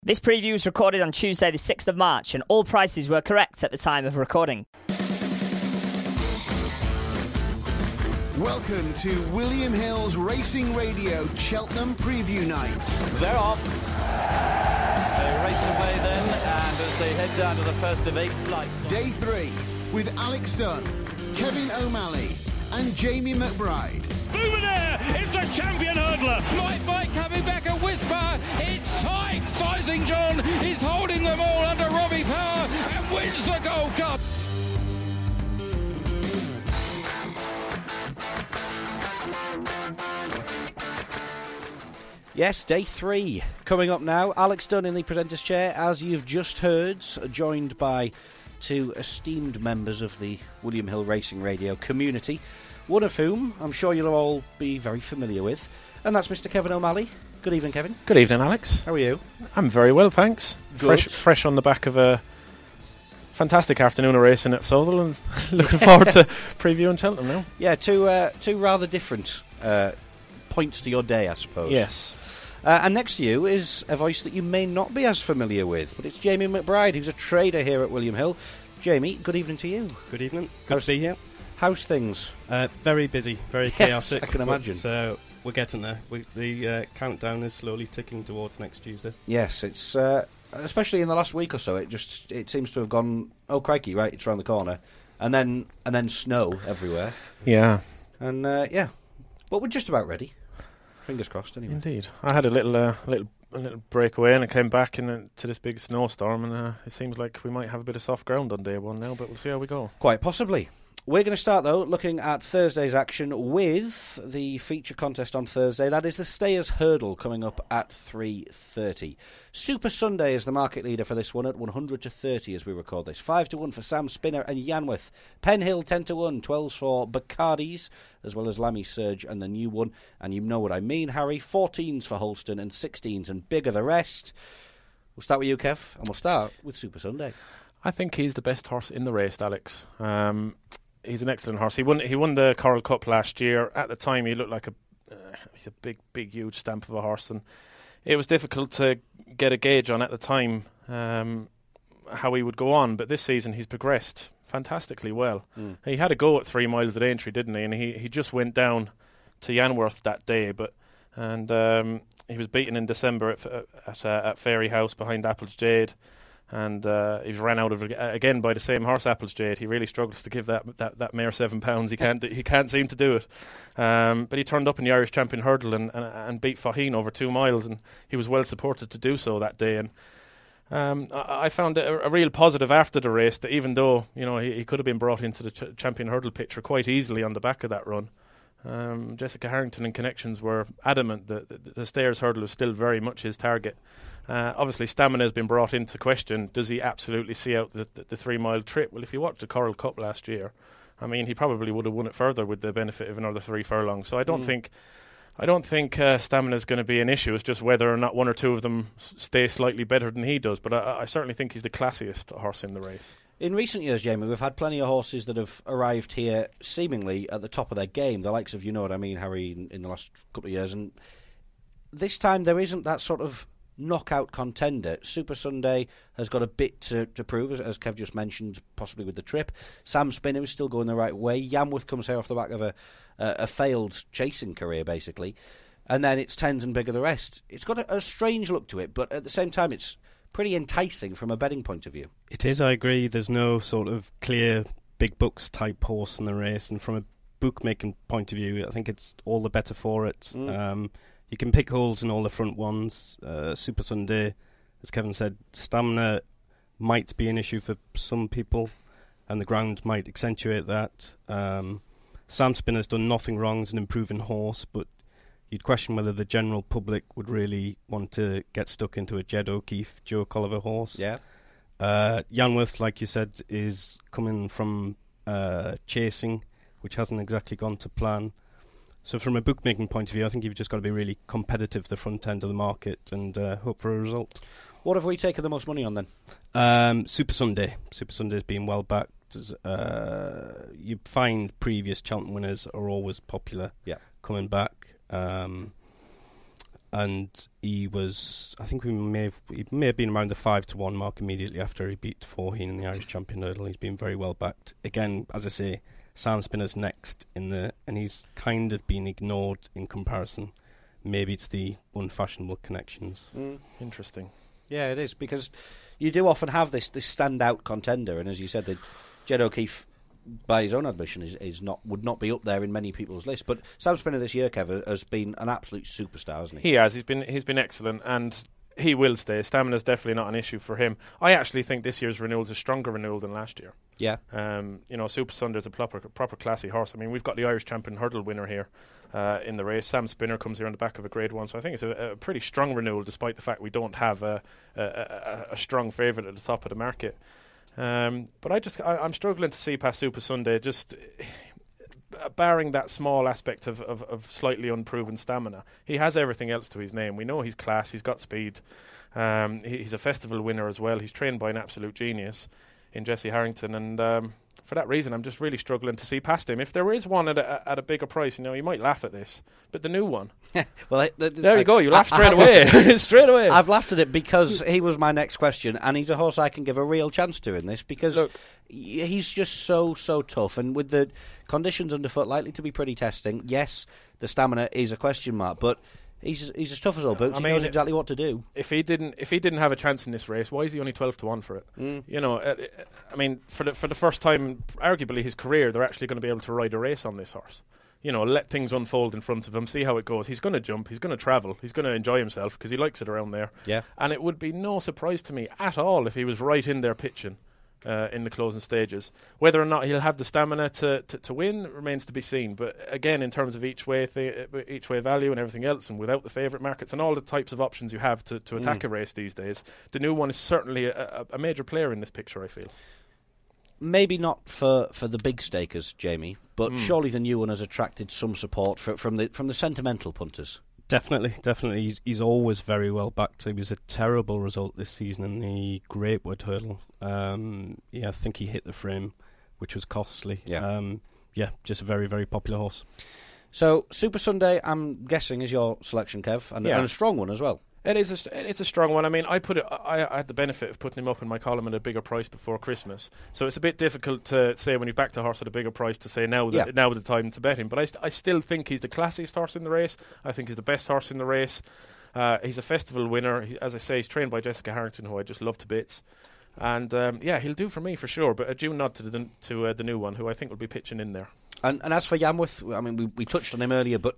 This preview was recorded on Tuesday the 6th of March and all prices were correct at the time of recording. Welcome to William Hill's Racing Radio Cheltenham Preview Night. They're off. They race away then, and as they head down to the first of 8 flights. Day 3 with Alex Dunn, Kevin O'Malley and Jamie McBride. Bouvenaire is the champion hurdler. Mike coming back a whisper. It's time. Sizing John is holding them all under Robbie Power and wins the Gold Cup. Yes, day 3 coming up now. Alex Dunn in the presenter's chair, as you've just heard, joined by 2 esteemed members of the William Hill Racing Radio community, one of whom I'm sure you'll all be very familiar with, and that's Mr. Kevin O'Malley. Good evening, Kevin. Good evening, Alex. How are you? I'm very well, thanks. Fresh on the back of a fantastic afternoon of racing at Sutherland. Looking forward to previewing Cheltenham now. Yeah, two rather different points to your day, I suppose. Yes. And next to you is a voice that you may not be as familiar with, but it's Jamie McBride, who's a trader here at William Hill. Jamie, good evening to you. Good evening. Good to be here. How's things? Very busy, very Yes, chaotic. I can imagine. So we're getting there. The countdown is slowly ticking towards next Tuesday. Yes, it's especially in the last week or so. It seems to have gone. Oh crikey! Right, it's around the corner, and then snow everywhere. Yeah. And yeah, but we're just about ready. Fingers crossed, anyway. Indeed. I had a little breakaway and I came back to this big snowstorm, and it seems like we might have a bit of soft ground on day 1 now, but we'll see how we go. Quite possibly. We're going to start, though, looking at Thursday's action with the feature contest on Thursday. That is the Stayers Hurdle coming up at 3:30. Super Sunday is the market leader for this one at 100-30 as we record this. 5-1 for Sam Spinner and Yanworth. Penhill 10-1, 12s for Bacardi's, as well as Lammy Surge and the new one. And you know what I mean, Harry. 14s for Holston and 16s and bigger the rest. We'll start with you, Kev, and we'll start with Super Sunday. I think he's the best horse in the race, Alex. He's an excellent horse. He won the Coral Cup last year. At the time, he looked like he's a big, huge stamp of a horse, and it was difficult to get a gauge on at the time how he would go on. But this season, he's progressed fantastically well. He had a go at 3 miles at Aintree, didn't he? And he just went down to Yanworth that day, and he was beaten in December at Fairy House behind Apple's Jade. And he ran out of again by the same horse, Apple's Jade. He really struggles to give that mare £7. He can't seem to do it. But he turned up in the Irish Champion Hurdle and beat Faheen over 2 miles, and he was well supported to do so that day. And I found it a real positive after the race that even though he could have been brought into the Champion Hurdle picture quite easily on the back of that run, Jessica Harrington and Connections were adamant that the Stayers Hurdle was still very much his target. Obviously, stamina has been brought into question. Does he absolutely see out the 3 mile trip? Well, if you watched the Coral Cup last year, I mean, he probably would have won it further with the benefit of another 3 furlongs. So I don't think stamina is going to be an issue. It's just whether or not 1 or 2 of them stay slightly better than he does. But I certainly think he's the classiest horse in the race. In recent years, Jamie, we've had plenty of horses that have arrived here seemingly at the top of their game, the likes of, you know what I mean, Harry, in the last couple of years. And this time there isn't that sort of knockout contender. Super Sunday has got a bit to prove, as Kev just mentioned, possibly with the trip. Sam Spinner is still going the right way. Yanworth comes here off the back of a failed chasing career, basically. And then it's 10s and bigger the rest. It's got a strange look to it, but at the same time it's pretty enticing from a betting point of view. It is, I agree. There's no sort of clear big bucks type horse in the race, and from a bookmaking point of view, I think it's all the better for it. You can pick holes in all the front ones. Super Sunday, as Kevin said, stamina might be an issue for some people, and the ground might accentuate that. Sam Spinner's done nothing wrong as an improving horse, but you'd question whether the general public would really want to get stuck into a Jed O'Keefe, Joe Colliver horse. Yeah. Yanworth, like you said, is coming from chasing, which hasn't exactly gone to plan. So from a bookmaking point of view, I think you've just got to be really competitive the front end of the market and hope for a result. What have we taken the most money on then? Super Sunday. Super Sunday's been well backed. You find previous Cheltenham winners are always popular coming back. and he may have been around the 5-1 mark immediately after he beat Forheen in the Irish Champion Hurdle. He's been very well backed. Again, as I say, Sam Spinner's next and he's kind of been ignored in comparison. Maybe it's the unfashionable connections. Interesting. Yeah, it is, because you do often have this standout contender, and as you said, Jed O'Keefe, by his own admission, would not be up there in many people's lists. But Sam Spinner this year, Kev, has been an absolute superstar, hasn't he? He has. He's been excellent, and he will stay. Stamina's definitely not an issue for him. I actually think this year's renewal is a stronger renewal than last year. Yeah. Super Sunder's a proper classy horse. I mean, we've got the Irish Champion Hurdle winner here in the race. Sam Spinner comes here on the back of a Grade 1, so I think it's a pretty strong renewal, despite the fact we don't have a strong favourite at the top of the market. But I'm struggling to see past Super Sunday, just barring that small aspect of slightly unproven stamina. He has everything else to his name. We know he's class, he's got speed, he's a festival winner as well. He's trained by an absolute genius in Jesse Harrington, and for that reason I'm just really struggling to see past him. If there is one at a bigger price, you might laugh at this, but the new one. Well, there you go, you laugh straight away. Straight away. I've laughed at it because he was my next question, and he's a horse I can give a real chance to in this, because he's just so tough, and with the conditions underfoot likely to be pretty testing, yes, the stamina is a question mark, but he's as tough as all boots. He knows exactly what to do. If he didn't have a chance in this race, why is he only 12-1 for it? I mean, for the first time, arguably his career, they're actually going to be able to ride a race on this horse. Let things unfold in front of him, see how it goes. He's going to jump, he's going to travel, he's going to enjoy himself because he likes it around there. Yeah. And it would be no surprise to me at all if he was right in there pitching in the closing stages. Whether or not he'll have the stamina to win remains to be seen. But again, in terms of each way value and everything else, and without the favourite markets and all the types of options you have to attack a race these days, the new one is certainly a major player in this picture, I feel. Maybe not for the big stakers, Jamie, but surely the new one has attracted some support from the sentimental punters. Definitely. He's always very well backed. He was a terrible result this season in the Greatwood Hurdle. I think he hit the frame, which was costly. Yeah. Just a very, very popular horse. So Super Sunday, I'm guessing, is your selection, Kev, and a strong one as well. It's a strong one. I mean, I had the benefit of putting him up in my column at a bigger price before Christmas, so it's a bit difficult to say when you've backed a horse at a bigger price to say now the time to bet him. But I still think he's the classiest horse in the race. I think he's the best horse in the race. He's a festival winner. As I say, he's trained by Jessica Harrington, who I just love to bits. And he'll do for me for sure. But a due nod to the new one, who I think will be pitching in there. And as for Yanworth, I mean, we touched on him earlier, but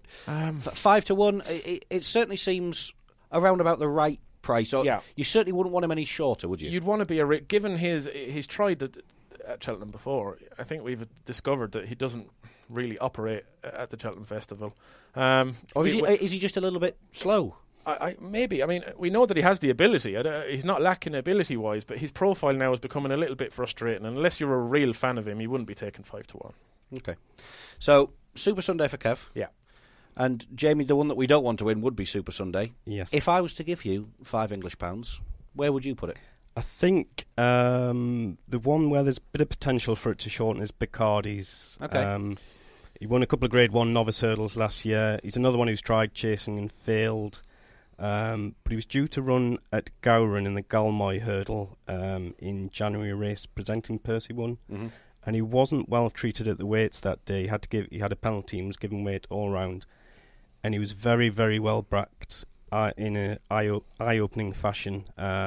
5-1, it certainly seems around about the right price. Or you certainly wouldn't want him any shorter, would you? You'd want to be given he's tried at Cheltenham before. I think we've discovered that he doesn't really operate at the Cheltenham Festival. Or is he just a little bit slow? Maybe. I mean, we know that he has the ability. He's not lacking ability-wise, but his profile now is becoming a little bit frustrating. And unless you're a real fan of him, you wouldn't be taking 5-1. Okay. So, Super Sunday for Kev. Yeah. And Jamie, the one that we don't want to win would be Super Sunday. Yes. If I was to give you £5, where would you put it? I think the one where there's a bit of potential for it to shorten is Bacardi's. Okay. He won a couple of Grade 1 novice hurdles last year. He's another one who's tried chasing and failed. But he was due to run at Gowran in the Galmoy hurdle in January race, presenting Percy 1. Mm-hmm. And he wasn't well treated at the weights that day. He had a penalty and was given weight all round. And he was very, very well backed in an eye-opening fashion.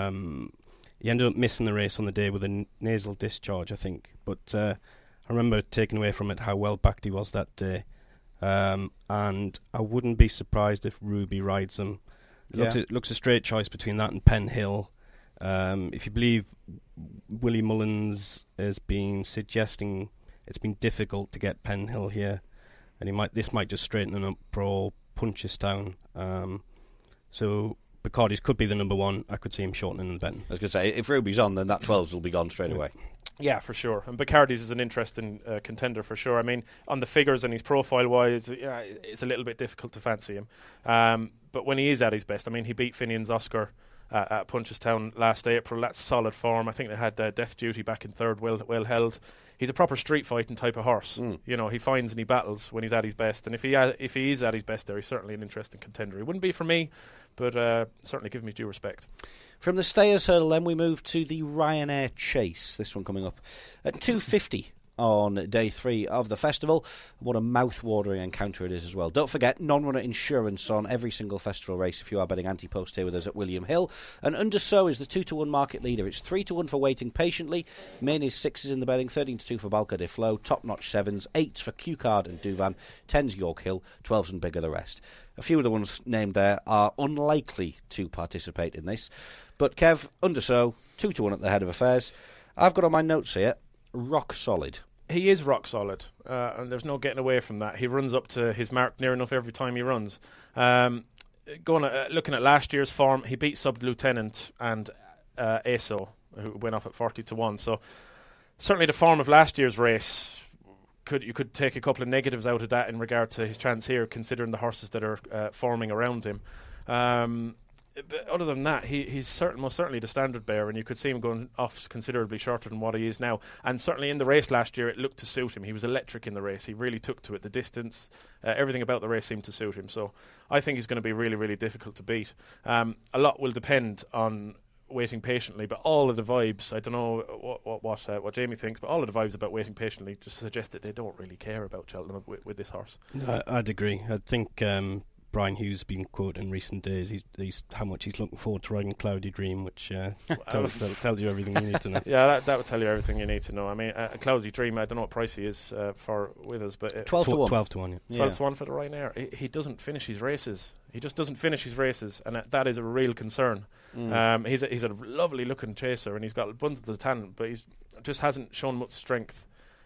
He ended up missing the race on the day with a nasal discharge, I think. But I remember taking away from it how well backed he was that day. And I wouldn't be surprised if Ruby rides him. It looks a straight choice between that and Penn Hill. If you believe Willie Mullins has been suggesting it's been difficult to get Penn Hill here, and this might just straighten him up for Punchestown. So Bacardi's could be the number one. I could see him shortening the bet. I was going to say, if Ruby's on, then that 12s will be gone straight away. Yeah, for sure. And Bacardi's is an interesting contender for sure. I mean, on the figures and his profile-wise, it's a little bit difficult to fancy him. But when he is at his best, I mean, he beat Finian's Oscar at Punchestown last April. That's solid form. I think they had Death Duty back in third, well held. He's a proper street fighting type of horse. You know, he finds and he battles when he's at his best. And if he is at his best there, he's certainly an interesting contender. He wouldn't be for me, but certainly give him his due respect. From the Stayers Hurdle, then we move to the Ryanair Chase. This one coming up at 250 on day 3 of the festival. What a mouth-watering encounter it is as well. Don't forget, non-runner insurance on every single festival race if you are betting anti-post here with us at William Hill. And Undersow is the 2-1 market leader. It's 3-1 for Waiting Patiently. Main is 6s in the betting, 13-2 for Balca de Flo, top-notch 7s, 8s for Q-Card and Duvan, 10s York Hill, 12s and bigger the rest. A few of the ones named there are unlikely to participate in this. But Kev, Undersow, 2-1 at the head of affairs. I've got on my notes here, rock solid. He is rock solid, and there's no getting away from that. He runs up to his mark near enough every time he runs. Looking at last year's form, he beat Sub-Lieutenant and ASO, who went off at 40-1. So certainly the form of last year's race, you could take a couple of negatives out of that in regard to his chance here, considering the horses that are forming around him. But other than that, he's most certainly the standard bearer, and you could see him going off considerably shorter than what he is now. And certainly in the race last year, it looked to suit him. He was electric in the race. He really took to it. The distance, everything about the race seemed to suit him. So I think he's going to be really, really difficult to beat. A lot will depend on Waiting Patiently, but all of the vibes, I don't know what Jamie thinks, but all of the vibes about Waiting Patiently just suggest that they don't really care about Cheltenham with this horse. I'd agree. I think Brian Hughes has been quoted in recent days. He's how much he's looking forward to riding Cloudy Dream, which tells you everything you need to know. Yeah, that would tell you everything you need to know. I mean, Cloudy Dream, I don't know what price he is for with us, but 12-1. 12-1, yeah. 12-1 for the Ryanair. He doesn't finish his races. He just doesn't finish his races, and that is a real concern. He's a lovely looking chaser, and he's got abundance of talent, but he's just hasn't shown much strength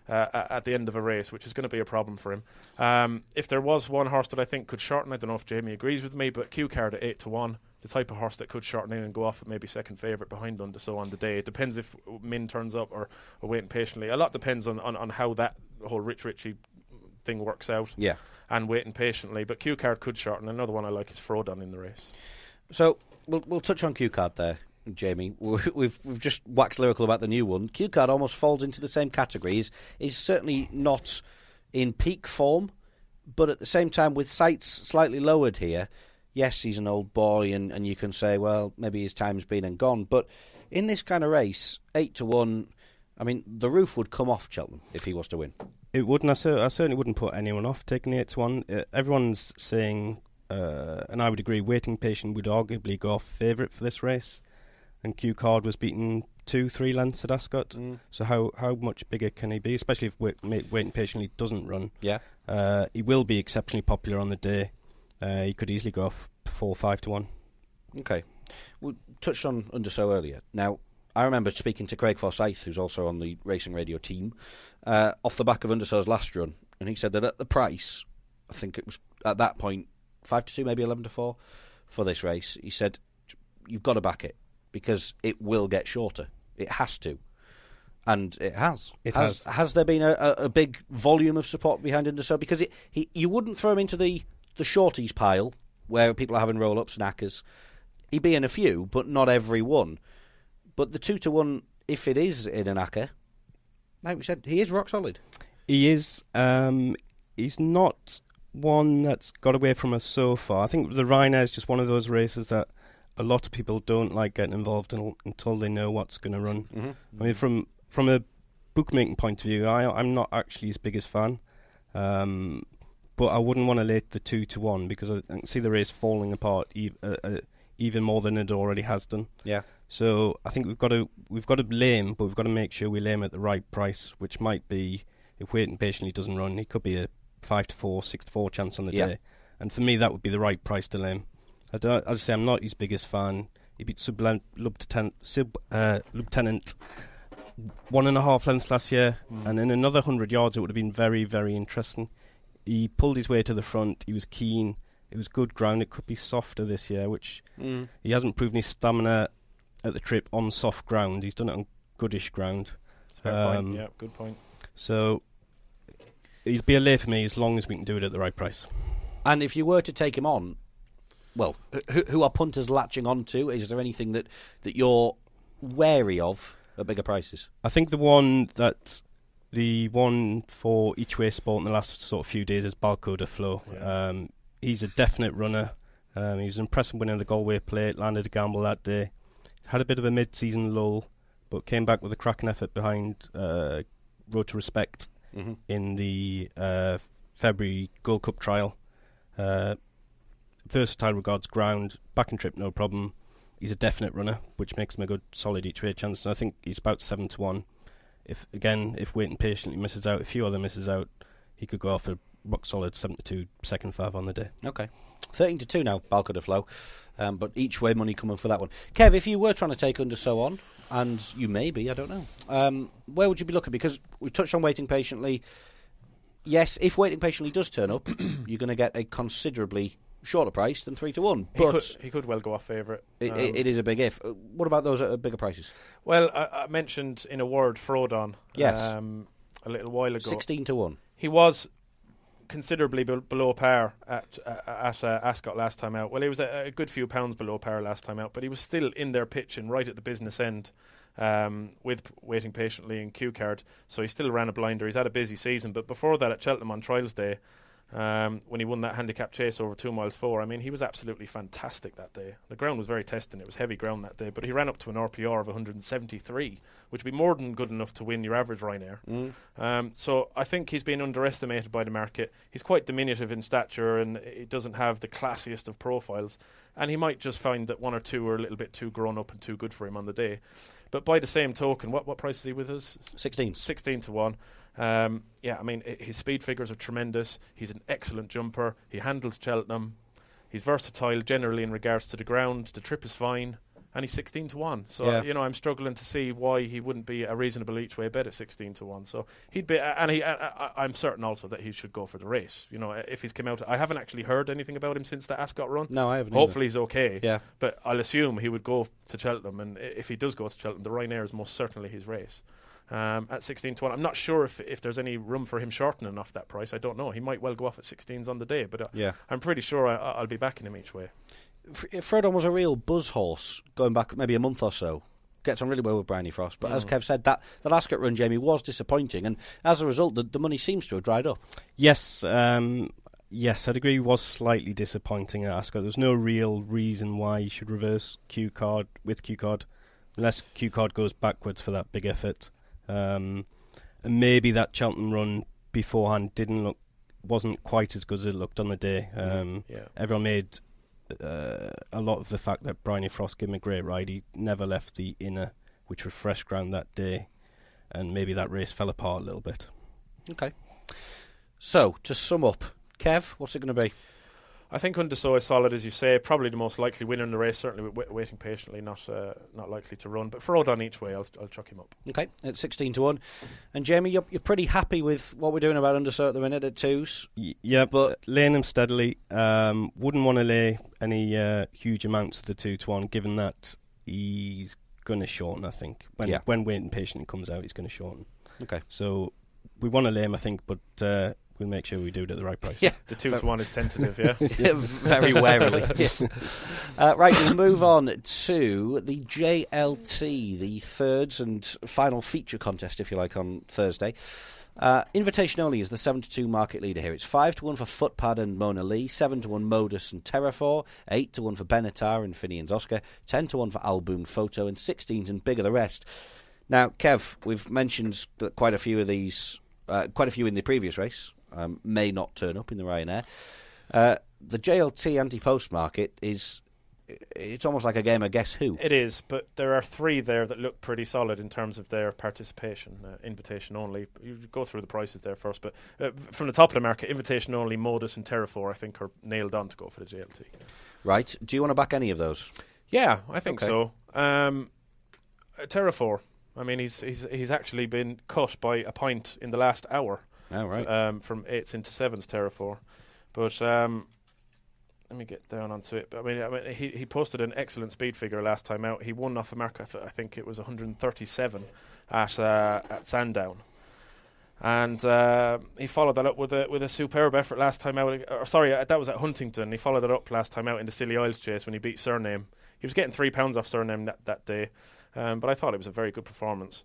at the end of a race, which is going to be a problem for him. If there was one horse that I think could shorten, I don't know if Jamie agrees with me, but Q-Card at 8-1, the type of horse that could shorten in and go off at maybe second favourite behind Undersow on the day. It depends if Min turns up or Waiting Patiently. A lot depends on how that whole Rich Richie thing works out. Yeah. And Waiting Patiently, but Q-Card could shorten. Another one I like is Frodon in the race. So we'll touch on Q-Card there, Jamie. We've just waxed lyrical about the new one. Q-Card almost falls into the same categories. Is certainly not in peak form, but at the same time with sights slightly lowered here. Yes, he's an old boy, and you can say, well, maybe his time's been and gone. But in this kind of race, 8-1, I mean, the roof would come off Cheltenham if he was to win. It wouldn't. I certainly wouldn't put anyone off taking the 8-1. Everyone's saying, and I would agree, Waiting Patient would arguably go off favourite for this race. And Q-Card was beaten 2-3 lengths at Ascot. So how much bigger can he be, especially if Waiting Patiently doesn't run? Yeah. He will be exceptionally popular on the day. He could easily go off 4-5-1. Okay. We touched on Undersow earlier. Now, I remember speaking to Craig Forsyth, who's also on the Racing Radio team, off the back of Undersow's last run, and he said that at the price, I think it was at that point 5-2, maybe 11-4 for this race. He said, you've got to back it, because it will get shorter. It has to. And it has. Has there been a big volume of support behind Undersow? Because you wouldn't throw him into the shorties pile, where people are having roll-ups and knackers. He'd be in a few, but not every one. But the 2-1, if it is in an knacker, like we said, he is rock solid. He is. He's not one that's got away from us so far. I think the Ryanair is just one of those races that a lot of people don't like getting involved in until they know what's going to run. Mm-hmm. I mean, from a bookmaking point of view, I'm not actually his biggest fan. But I wouldn't want to late the 2-1 because I can see the race falling apart even more than it already has done. Yeah. So I think we've got to lay him, but we've got to make sure we lay him at the right price, which might be, if Waiting Patiently doesn't run, he could be a 5-4, 6-4 chance on the day. And for me, that would be the right price to lay him. As I say, I'm not his biggest fan. He beat Sub-Lieutenant 1.5 lengths last year, and in another 100 yards, it would have been very, very interesting. He pulled his way to the front. He was keen. It was good ground. It could be softer this year, which he hasn't proven his stamina at the trip on soft ground. He's done it on goodish ground. Fair point. Yeah, good point. So he'd be a lay for me as long as we can do it at the right price. And if you were to take him on, who are punters latching onto? Is there anything that you're wary of at bigger prices? I think the one for each way sport in the last sort of few days is Balco Flow. Yeah. He's a definite runner. He was an impressive winner of the Galway Plate, landed a gamble that day. Had a bit of a mid-season lull, but came back with a cracking effort behind Road to Respect in the February Gold Cup trial. Versatile regards ground, back and trip no problem. He's a definite runner, which makes him a good solid each way chance. And I think he's about 7-1. If waiting patiently misses out, a few other misses out, he could go off a rock solid 7-2 second 5 on the day. Okay, 13-2 now, Balco de Flow, but each way money coming for that one. Kev, if you were trying to take Under So On, and you may be, I don't know, where would you be looking? Because we touched on Waiting Patiently. Yes, if Waiting Patiently does turn up, you're going to get a considerably shorter price than 3-1. But he could well go off favourite. It is a big if. What about those at bigger prices? Well, I mentioned in a word Frodon. Yes. A little while ago. 16-1. He was considerably below par at Ascot last time out. Well, he was a good few pounds below par last time out, but he was still in there pitching right at the business end with Waiting Patiently and Q Card. So he still ran a blinder. He's had a busy season, but before that at Cheltenham on Trials Day, when he won that handicap chase over 2 miles 4, I mean, he was absolutely fantastic that day. The ground was very testing. It was heavy ground that day, but he ran up to an RPR of 173, which would be more than good enough to win your average Ryanair. So I think he's been underestimated by the market. He's quite diminutive in stature, and he doesn't have the classiest of profiles, and he might just find that one or two are a little bit too grown up and too good for him on the day. But by the same token, what price is he with us? 16-1. Yeah, I mean, his speed figures are tremendous. He's an excellent jumper. He handles Cheltenham. He's versatile generally in regards to the ground. The trip is fine. And he's 16-1. So, yeah. I'm struggling to see why he wouldn't be a reasonable each way bet at 16-1. So he'd be, I'm certain also that he should go for the race. If he's come out, I haven't actually heard anything about him since the Ascot run. No, I haven't. Hopefully he's okay. Yeah. But I'll assume he would go to Cheltenham, and if he does go to Cheltenham, the Ryanair is most certainly his race. At 16-1, I'm not sure if there's any room for him shortening off that price. I don't know. He might well go off at 16s on the day, but I'm pretty sure I'll be backing him each way. Frodon was a real buzz horse going back maybe a month or so. Gets on really well with Bryony Frost, but as Kev said, that Ascot run, Jamie, was disappointing, and as a result, the money seems to have dried up. Yes, I'd agree. It was slightly disappointing at Ascot. There's no real reason why you should reverse Q Card with Q Card, unless Q Card goes backwards for that big effort. And maybe that Cheltenham run beforehand wasn't quite as good as it looked on the day. Everyone made a lot of the fact that Bryony Frost gave him a great ride. He never left the inner, which was fresh ground that day, and maybe that race fell apart a little bit. Okay. So, to sum up, Kev, what's it going to be? I think Under So is solid, as you say. Probably the most likely winner in the race. Certainly Waiting Patiently, not likely to run. But for Frodon each way, I'll chuck him up. Okay, at 16-1. And Jamie, you're pretty happy with what we're doing about Under So at the minute at 2s? Yeah, but laying him steadily. Wouldn't want to lay any huge amounts of the 2-1, given that he's going to shorten, I think. When Waiting Patiently comes out, he's going to shorten. Okay. So we want to lay him, I think, but we'll make sure we do it at the right price. Yeah, the 2-1 is tentative. Yeah, very warily. Right, we'll move on to the JLT, the thirds and final feature contest, if you like, on Thursday. Invitation only is the 7-2 market leader here. It's 5-1 for Footpad and Mona Lee, 7-1 Modus and Terrafor, 8-1 for Benatar and Finian's Oscar, 10-1 for Alboom Photo, and 16s and bigger the rest. Now, Kev, we've mentioned that quite a few of these, quite a few in the previous race. May not turn up in the Ryanair. The JLT anti-post market it's almost like a game of guess who. It is, but there are 3 there that look pretty solid in terms of their participation. Invitation only. You go through the prices there first, but from the top of the market, Invitation only, Modus and Terrafor, I think, are nailed on to go for the JLT. Right. Do you want to back any of those? Yeah, I think so. Terrafor. I mean, he's actually been cut by a point in the last hour. Oh, right. From 8s into 7s, Terrafor. But let me get down onto it. But I mean, he posted an excellent speed figure last time out. He won off a mark, I think it was 137 at Sandown. And he followed that up with a superb effort last time out. That was at Huntington. He followed it up last time out in the Scilly Isles chase when he beat Surname. He was getting £3 off Surname that day, but I thought it was a very good performance.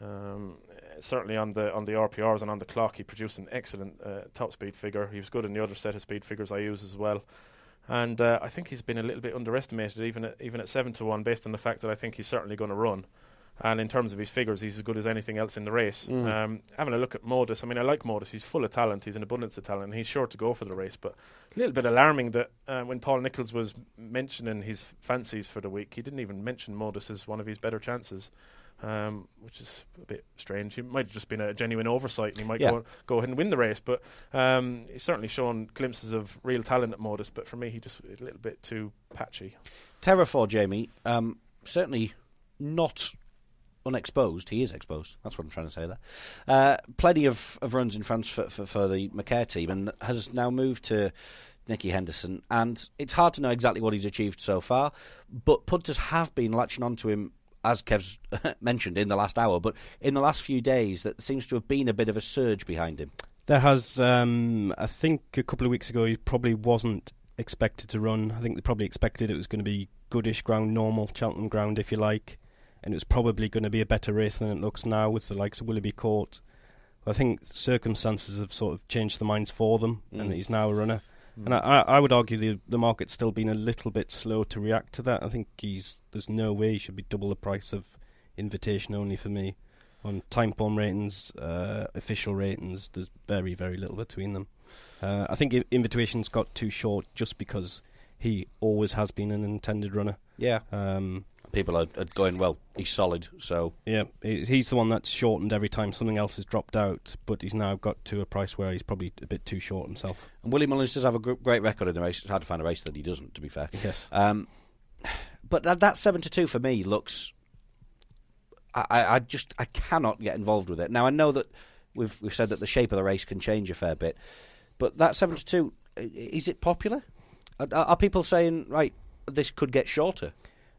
Certainly on the RPRs and on the clock, he produced an excellent top speed figure. He was good in the other set of speed figures I use as well. And I think he's been a little bit underestimated, even at 7-1, based on the fact that I think he's certainly going to run. And in terms of his figures, he's as good as anything else in the race. Having a look at Modus, I mean, I like Modus. He's full of talent. He's an abundance of talent. And he's sure to go for the race. But a little bit alarming that when Paul Nicholls was mentioning his fancies for the week, he didn't even mention Modus as one of his better chances, which is a bit strange. He might have just been a genuine oversight and he might go ahead and win the race. But he's certainly shown glimpses of real talent at Modus. But for me, he just a little bit too patchy. Terrafor, Jamie, certainly not unexposed. He is exposed. That's what I'm trying to say there. Plenty of runs in France for the Macaire team, and has now moved to Nicky Henderson. And it's hard to know exactly what he's achieved so far, but punters have been latching onto him, as Kev's mentioned, in the last hour. But in the last few days, that seems to have been a bit of a surge behind him. There has, I think a couple of weeks ago, he probably wasn't expected to run. I think they probably expected it was going to be goodish ground, normal Cheltenham ground, if you like. And it was probably going to be a better race than it looks now with the likes of Willoughby Court. I think circumstances have sort of changed the minds for them, and he's now a runner. And I would argue the market's still been a little bit slow to react to that. I think there's no way he should be double the price of Invitation Only for me. On time form ratings, official ratings, there's very, very little between them. I think Invitation's got too short just because he always has been an intended runner. Yeah. People are going, well, he's solid, so... Yeah, he's the one that's shortened every time something else has dropped out, but he's now got to a price where he's probably a bit too short himself. And Willie Mullins does have a great record in the race. It's hard to find a race that he doesn't, to be fair. Yes. But that 7-2 for me looks... I cannot get involved with it. Now, I know that we've said that the shape of the race can change a fair bit, but that 7-2, is it popular? Are people saying, right, this could get shorter?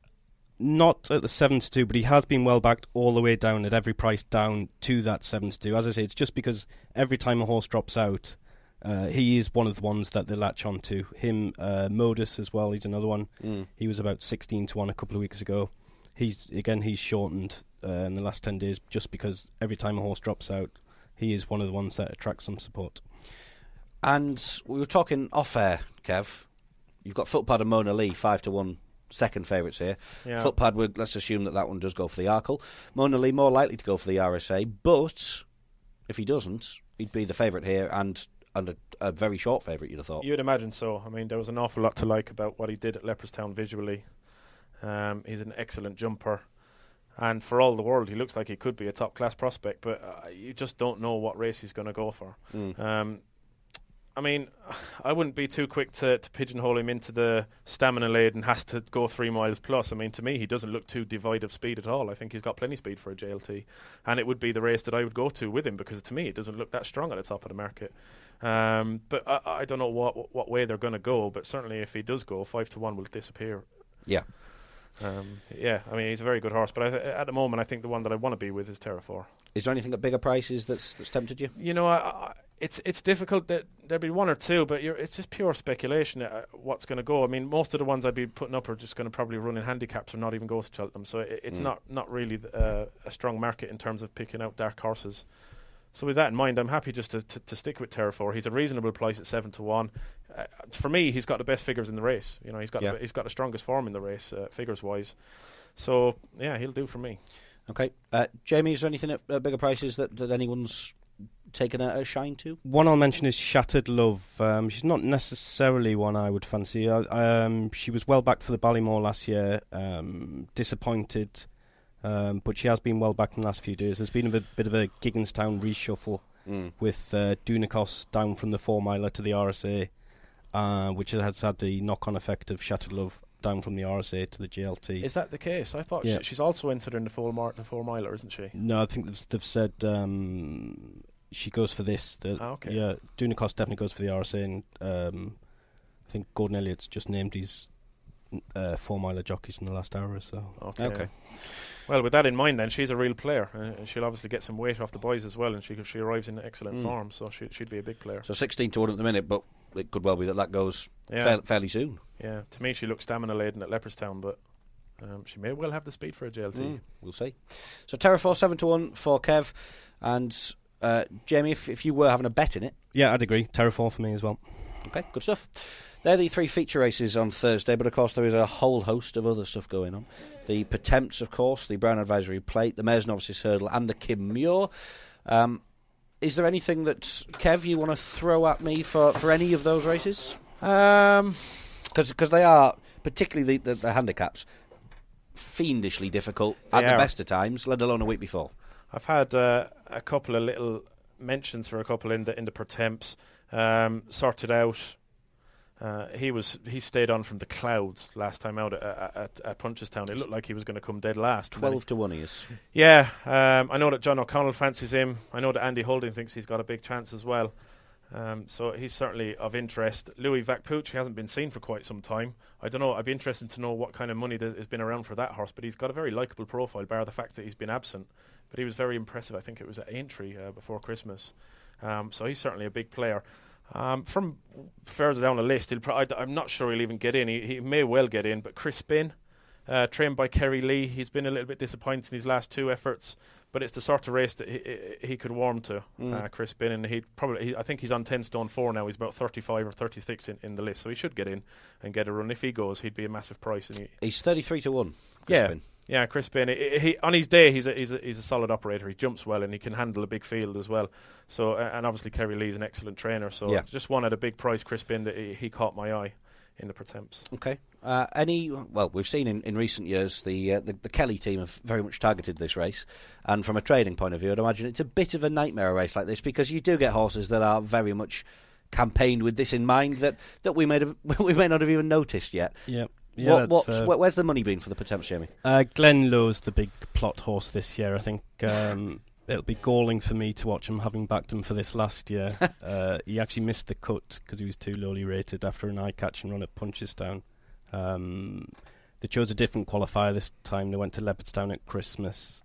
Not at the 7-2, but he has been well backed all the way down at every price down to that 7-2. As I say, it's just because every time a horse drops out, he is one of the ones that they latch on to. Him, Modus as well, he's another one. He was about 16-1 a couple of weeks ago. He's shortened in the last 10 days just because every time a horse drops out, he is one of the ones that attracts some support. And we were talking off-air, Kev. You've got Footpad and Mona Lee, 5-1. Second favourites here. Yeah. Footpad, let's assume that one does go for the Arkle. Mona Lee more likely to go for the RSA, but if he doesn't, he'd be the favourite here and a very short favourite, you'd have thought. You'd imagine so. I mean, there was an awful lot to like about what he did at Leopardstown visually. He's an excellent jumper, and for all the world, he looks like he could be a top-class prospect, but you just don't know what race he's going to go for. I mean, I wouldn't be too quick to pigeonhole him into the stamina lead and has to go 3 miles plus. I mean, to me, he doesn't look too devoid of speed at all. I think he's got plenty of speed for a JLT. And it would be the race that I would go to with him because, to me, it doesn't look that strong at the top of the market. But I don't know what way they're going to go. But certainly if he does go, 5-1 will disappear. Yeah. I mean, he's a very good horse. But at the moment, I think the one that I want to be with is Terrafor. Is there anything at bigger prices that's tempted you? You know, it's difficult. That there'll be one or two, but it's just pure speculation what's going to go. I mean, most of the ones I'd be putting up are just going to probably run in handicaps or not even go to Cheltenham. So it's not really a strong market in terms of picking out dark horses. So with that in mind, I'm happy just to stick with Terrafor. He's a reasonable price at 7-1. For me, he's got the best figures in the race. You know, he's got the strongest form in the race, figures wise. So yeah, he'll do for me. Okay, Jamie, is there anything at bigger prices that anyone's taken a shine to? One I'll mention is Shattered Love. She's not necessarily one I would fancy. She was well backed for the Ballymore last year. Disappointed, but she has been well backed in the last few days. There's been a bit of a Gigginstown reshuffle with Dunikos down from the 4 miler to the RSA, which has had the knock-on effect of Shattered Love down from the RSA to the JLT. Is that the case? I thought she's also entered in the 4 miler, isn't she? No, I think they've said she goes for this. Okay. Yeah, Dunikos definitely goes for the RSA, and I think Gordon Elliott's just named his 4 miler jockeys in the last hour or so. Okay. Well, with that in mind, then she's a real player. She'll obviously get some weight off the boys as well, and she arrives in excellent form, so she'd be a big player. So 16-1 at the minute, but it could well be that goes fairly soon. Yeah, to me she looks stamina laden at Leopardstown, but she may well have the speed for a JLT. We'll see. So Terrafor 7-1 for Kev, and Jamie, if you were having a bet in it. Yeah, I'd agree. Terrafor for me as well. Okay, good stuff. They're the 3 feature races on Thursday, but of course there is a whole host of other stuff going on. The Pertemps, of course, the Brown Advisory Plate, the Mares Novices Hurdle, and the Kim Muir. Is there anything that, Kev, you want to throw at me for any of those races? Because they are, particularly the handicaps, fiendishly difficult at the best of times, let alone a week before. I've had a couple of little mentions for a couple in the Pertemps. Sorted out. He stayed on from the clouds last time out at Punchestown. It looked like he was going to come dead last. 12-1 he is. Yeah, I know that John O'Connell fancies him. I know that Andy Holding thinks he's got a big chance as well. So he's certainly of interest. Louis Vacpuch hasn't been seen for quite some time. I don't know. I'd be interested to know what kind of money that has been around for that horse. But he's got a very likeable profile, bar the fact that he's been absent. But he was very impressive. I think it was at Aintree before Christmas. So he's certainly a big player. From further down the list, I'm not sure he'll even get in. He may well get in, but Chris Spin, trained by Kerry Lee, he's been a little bit disappointed in his last 2 efforts, but it's the sort of race that he could warm to, Chris Spin, and I think he's on 10 stone 4 now. He's about 35 or 36 in the list, so he should get in and get a run. If he goes, he'd be a massive price. And he's 33-1. Chris Spin. Yeah, Chris Spin. He on his day, he's a solid operator. He jumps well and he can handle a big field as well. So, and obviously Kerry Lee's an excellent trainer. So, just one at a big price, Chris Spin, that he caught my eye in the Pertemps. Okay. We've seen in recent years the Kelly team have very much targeted this race, and from a trading point of view, I'd imagine it's a bit of a nightmare, a race like this, because you do get horses that are very much campaigned with this in mind that we may not have even noticed yet. Yeah. Where's the money been for the Pertemps, Jamie? Glen Lowe's the big plot horse this year. I think it'll be galling for me to watch him, having backed him for this last year. He actually missed the cut because he was too lowly rated after an eye-catching run at Punchestown. They chose a different qualifier this time. They went to Leopardstown at Christmas.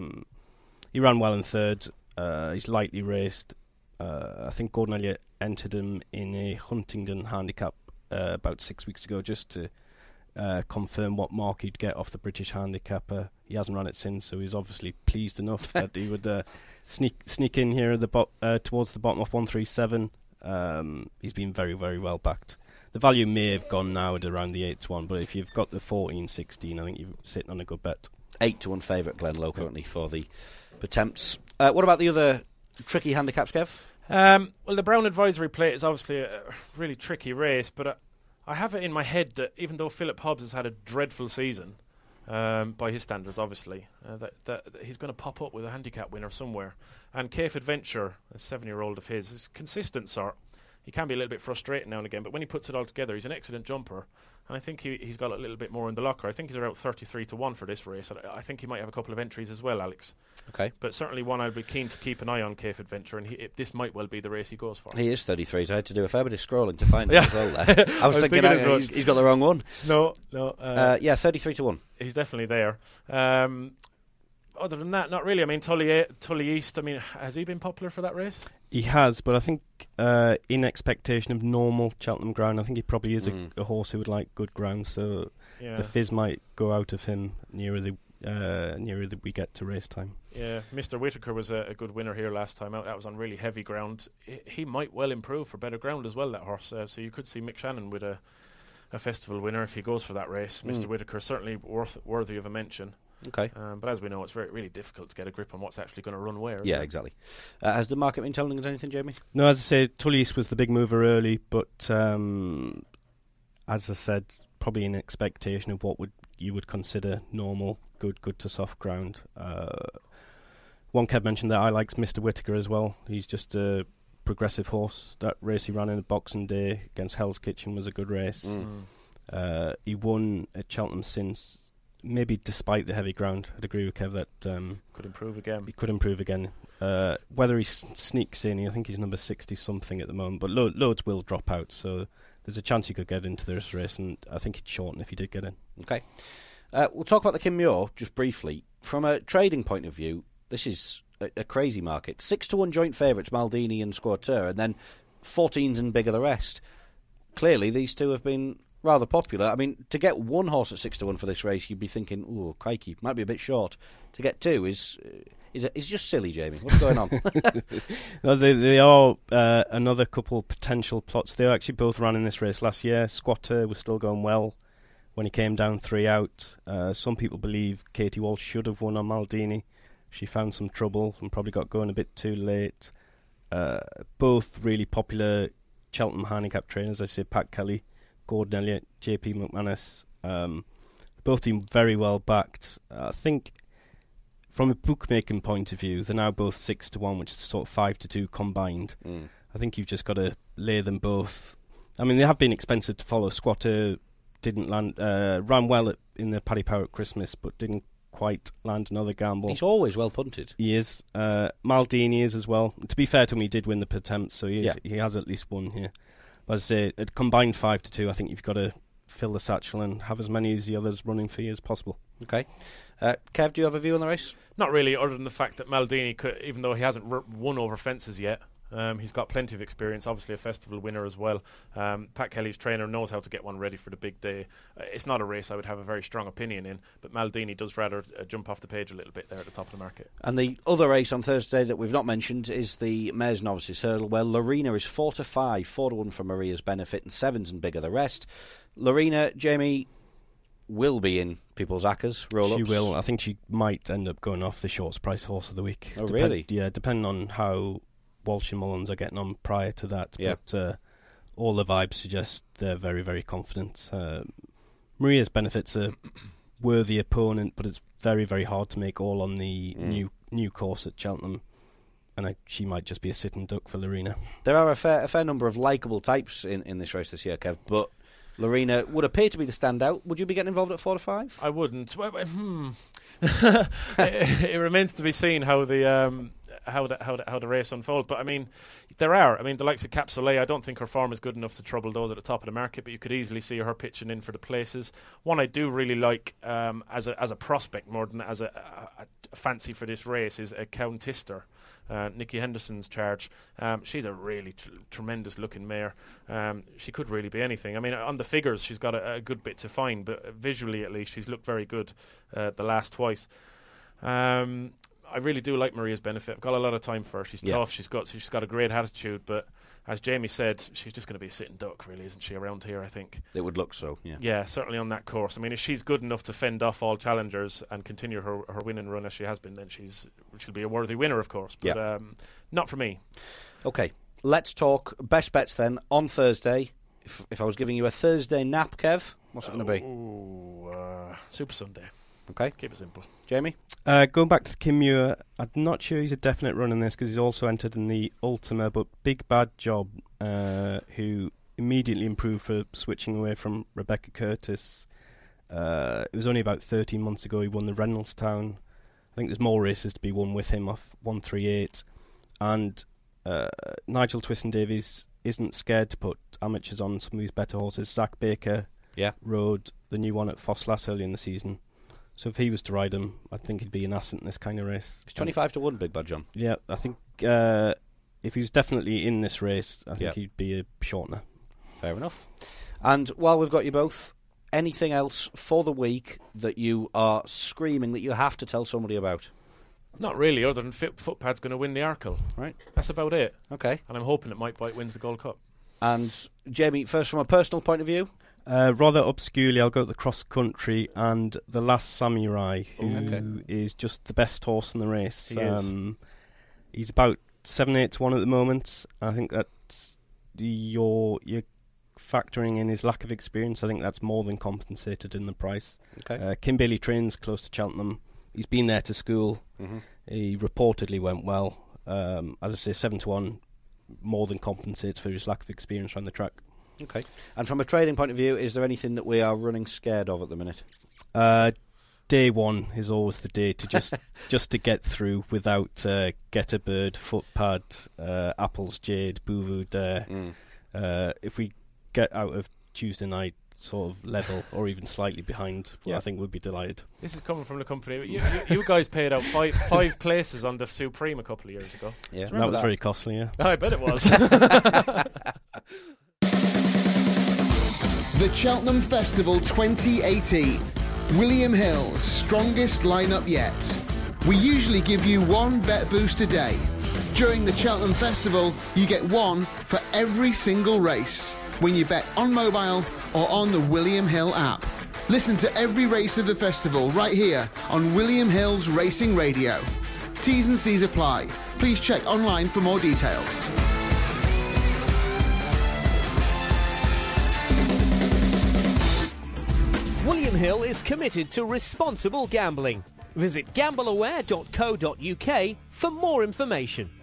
He ran well in third. He's lightly raced. I think Gordon Elliott entered him in a Huntingdon handicap about 6 weeks ago just to confirm what mark he'd get off the British handicapper. He hasn't run it since, so he's obviously pleased enough that he would sneak in here at towards the bottom of 137. He's been very, very well backed. The value may have gone now at around the 8-1, but if you've got the 14-16, I think you're sitting on a good bet. 8-1 favourite Glen Lowe currently for the Pertemps. What about the other tricky handicaps, Kev? Well, the Brown Advisory Plate is obviously a really tricky race, but I have it in my head that even though Philip Hobbs has had a dreadful season, by his standards, obviously, that he's going to pop up with a handicap winner somewhere. And Cape Adventure, a 7-year-old of his, is consistent sort. He can be a little bit frustrating now and again, but when he puts it all together, he's an excellent jumper. And I think he's got a little bit more in the locker. I think he's around 33-1 for this race. I think he might have a couple of entries as well, Alex. Okay. But certainly one I'd be keen to keep an eye on, Cape Adventure, and this might well be the race he goes for. He is 33, so I had to do a fair bit of scrolling to find him as well there. I was thinking he's got the wrong one. No. 33-1. He's definitely there. Other than that, not really. I mean, Tully East, has he been popular for that race? He has, but I think in expectation of normal Cheltenham ground, I think he probably is a horse who would like good ground, so the fizz might go out of him nearer we get to race time. Yeah, Mr. Whitaker was a good winner here last time out. That was on really heavy ground. He might well improve for better ground as well, that horse. So you could see Mick Shannon with a festival winner if he goes for that race. Mr. Whitaker certainly worthy of a mention. Okay. But as we know, it's really difficult to get a grip on what's actually going to run where. Yeah, exactly. Has the market been telling us anything, Jamie? No, as I say, Tully East was the big mover early, but as I said, probably in expectation of what you would consider normal, good to soft ground. One Kev mentioned that I likes Mr. Whitaker as well. He's just a progressive horse. That race he ran in Boxing Day against Hell's Kitchen was a good race. He won at Cheltenham since. Maybe despite the heavy ground, I'd agree with Kev that could improve again. He could improve again. Whether he sneaks in, I think he's number 60-something at the moment, but loads will drop out, so there's a chance he could get into this race, and I think he'd shorten if he did get in. Okay. We'll talk about the Kim Muir just briefly. from a trading point of view, this is a crazy market. 6-1 joint favourites, Maldini and Squateur, and then 14s and bigger the rest. Clearly, these two have been rather popular. I mean, to get one horse at 6-1 for this race, you'd be thinking, "Ooh, crikey, might be a bit short." To get two is just silly, Jamie. What's going on? No, they are another couple potential plots. They actually both ran in this race last year. Squatter was still going well when he came down 3 out. Some people believe Katie Walsh should have won on Maldini. She found some trouble and probably got going a bit too late. Both really popular Cheltenham handicap trainers. I say Pat Kelly, Gordon Elliott, JP McManus. Both team very well backed. I think from a bookmaking point of view, they're now both 6-1, which is sort of 5-2 combined. I think you've just got to lay them both. I mean, they have been expensive to follow. Squatter didn't land, ran well in the Paddy Power at Christmas, but didn't quite land another gamble. He's always well punted. He is. Maldini is as well. To be fair to him, he did win the Pertemps, so he has at least one here. But as I say, at combined 5-2, I think you've got to fill the satchel and have as many as the others running for you as possible. Okay. Kev, do you have a view on the race? Not really, other than the fact that Maldini, even though he hasn't won over fences yet, he's got plenty of experience, obviously a festival winner as well. Pat Kelly's trainer knows how to get one ready for the big day. It's not a race I would have a very strong opinion in, but Maldini does rather jump off the page a little bit there at the top of the market. And the other race on Thursday that we've not mentioned is the Mares Novices Hurdle, where Lorena is 4-5, 4-1 for Maria's benefit, and 7s and bigger the rest. Lorena, Jamie, will be in people's ACCAs, roll-ups. She will. I think she might end up going off the shorts price horse of the week. Oh, really? Yeah, depending on how Walsh and Mullins are getting on prior to that. Yeah. But all the vibes suggest they're very, very confident. Maria's benefit's a worthy opponent, but it's very, very hard to make all on the new course at Cheltenham. And she might just be a sitting duck for Lorena. There are a fair number of likeable types in this race this year, Kev, but Lorena would appear to be the standout. Would you be getting involved at 4-5? I wouldn't. It remains to be seen how the race unfolds. But I mean, there are. I mean, the likes of Cap Soleil, I don't think her form is good enough to trouble those at the top of the market. But you could easily see her pitching in for the places. One I do really like as a prospect more than as a fancy for this race is a Countester. Nikki Henderson's charge. She's a really tremendous looking mare. She could really be anything. I mean, on the figures, she's got a good bit to find, but visually at least, she's looked very good the last twice. I really do like Maria's benefit. I've got a lot of time for her. She's tough. She's got a great attitude, but as Jamie said, she's just going to be a sitting duck, really, isn't she, around here, I think? It would look so, yeah. Yeah, certainly on that course. I mean, if she's good enough to fend off all challengers and continue her winning run as she has been, then she'll be a worthy winner, of course. But not for me. Okay, let's talk best bets then on Thursday. If I was giving you a Thursday nap, Kev, what's it going to be? Super Sunday. Okay. Keep it simple. Jamie? Going back to Kim Muir, I'm not sure he's a definite run in this because he's also entered in the Ultima, but Big Bad Job, who immediately improved for switching away from Rebecca Curtis. It was only about 13 months ago he won the Reynoldstown. I think there's more races to be won with him off 138. And Nigel Twiston-Davies isn't scared to put amateurs on some of these better horses. Zach Baker rode the new one at Fosslas early in the season. So if he was to ride him, I think he'd be an asset in this kind of race. It's 25-1, Big Bad John. Yeah, I think if he was definitely in this race, I think he'd be a shortener. Fair enough. And while we've got you both, anything else for the week that you are screaming that you have to tell somebody about? Not really, other than Footpad's going to win the Arkle. Right. That's about it. Okay. And I'm hoping that Mike White wins the Gold Cup. And Jamie, first from a personal point of view? Rather obscurely, I'll go to the cross country and the Last Samurai, who is just the best horse in the race. He's about 7-8-1 at the moment. I think that's you're factoring in his lack of experience. I think that's more than compensated in the price. Okay. Kim Bailey trains close to Cheltenham. He's been there to school. Mm-hmm. He reportedly went well. As I say, 7-1 more than compensates for his lack of experience around the track. Okay. And from a trading point of view, is there anything that we are running scared of at the minute? Day one is always the day to just to get through without Get a Bird, Footpad, Apples, Jade, Bouvou Dare. If we get out of Tuesday night, sort of level or even slightly behind, I think we'd be delighted. This is coming from the company. You guys paid out five places on the Supreme a couple of years ago. Yeah, that was very costly, yeah. I bet it was. The Cheltenham Festival 2018. William Hill's strongest lineup yet. We usually give you one bet boost a day. During the Cheltenham Festival, you get one for every single race when you bet on mobile or on the William Hill app. Listen to every race of the festival right here on William Hill's Racing Radio. T's and C's apply. Please check online for more details. William Hill is committed to responsible gambling. Visit gambleaware.co.uk for more information.